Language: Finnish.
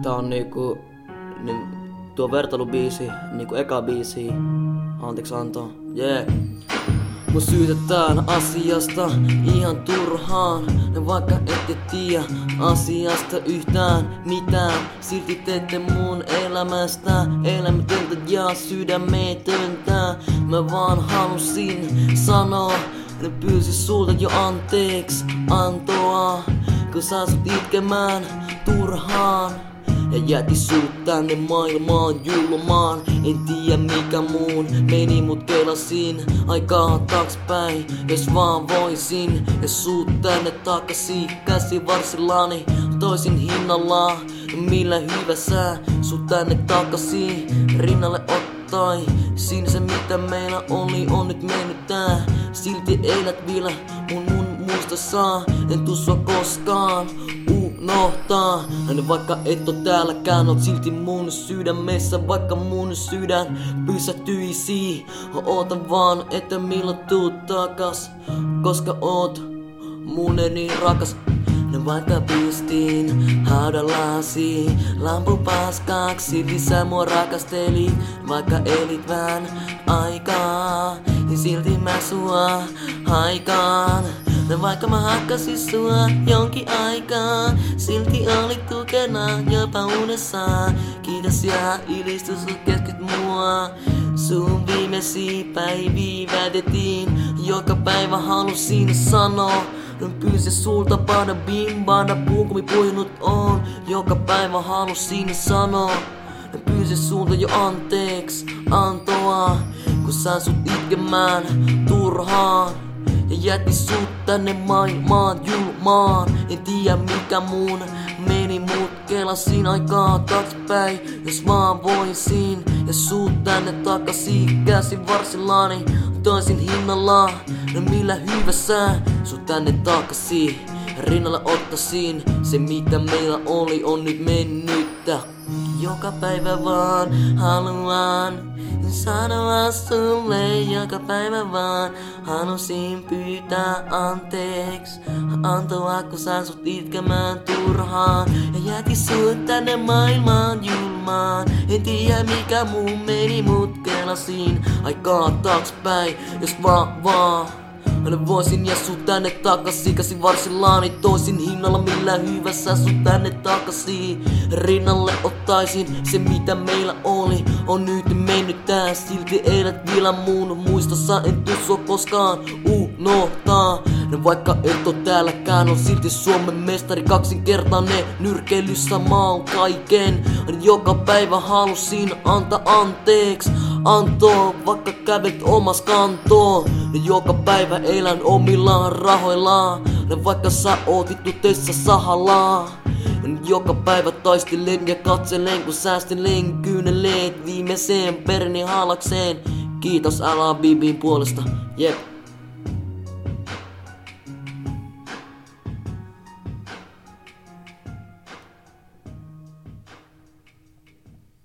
tää on tuo vertailubiisi, eka biisi. Anteeksi antaa, yeah. Mun syytetään asiasta ihan turhaan. Ja vaikka ette tiedä asiasta yhtään mitään, silti teette mun elämästä elämätöntä ja sydämetöntä. Mä vaan halusin sanoa, ne pyysin sulta jo anteeksi antoa, kun sä sut itkemään turhaan. Ja jätin sut tänne maailmaan julmaan. En tiedä mikä muun meni, mut kelasin aikaa takspäin. Jos vaan voisin, ja sut tänne takaisin käsivarsillani toisin hinnalla. Millä hyvä sä sut tänne takaisin rinnalle ottai. Siinä se mitä meillä oli on nyt mennyt tää. Silti elät vielä mun muistossa. En tuu sua koskaan unohtaa. Vaikka et oo täälläkään, oot silti mun sydämessä. Vaikka mun sydän pysähtyisi, ootan vaan, että milloin tuut takas, koska oot mulle niin rakas. Vaikka pistin haudallasi lampu paskaksi, silti sä mua rakastelit. Vaikka elit vähän aikaa, niin silti mä sua haikaan. Vaikka mä hakkasin sua jonkin aikaa, silti olit tukena jopa unessa. Kiitos ja ylistys, sut keskit mua. Sun viimeisiä päiviä väitettiin, joka päivä halusin sanoa. Pyysin sulta bada bim bada puukumi puhunut on. Joka päivä halusin sanoa. Pyysin sulta jo anteeksi antoa, kun sä sut itkemään turhaan. Ja jätin sut tänne maailmaan julmaan. En tiedä mikä mun meni, mut kelasin aikaa takspäin. Jos vaan voisin, ja sut tänne takaisin käsivarsillani toisin hinnalla. No millä hyvä sä sut tänne takaisin rinnalle ottaisin. Se mitä meillä oli on nyt mennyttä. Joka päivä vaan haluan sanoa sulle, joka päivä vaan halusin pyytää anteeksi antoa, kun sä sut itkemään turhaan. Ja jätin sut tänne maailmaan julmaan. En tiedä mikä muu meni, mut kelasin aikaa takspäin. Jos vaan voisin ja sut tänne takaisin käsivarsillani toisin hinnalla. Millä hyvä sä sut tänne takaisin rinnalle ottaisin. Se mitä meillä oli on nyt mennyt tää. Silti elät vielä mun muistossa, en tuu sua koskaan unohtaa. Vaikka et oo täälläkään, on silti Suomen mestari kaksinkertainen nyrkeilyssä. Mä oon kaiken, joka päivä halusin antaa anteeksi antoa, vaikka kävet omas kantoon. Joka päivä elän omillaan rahoillaan, vaikka sä oot vittu teissä sahallaan. Joka päivä taistelen ja katselen, kun säästelen kyyneleet viimeiseen perni halakseen. Kiitos LA Bibin puolesta, jep.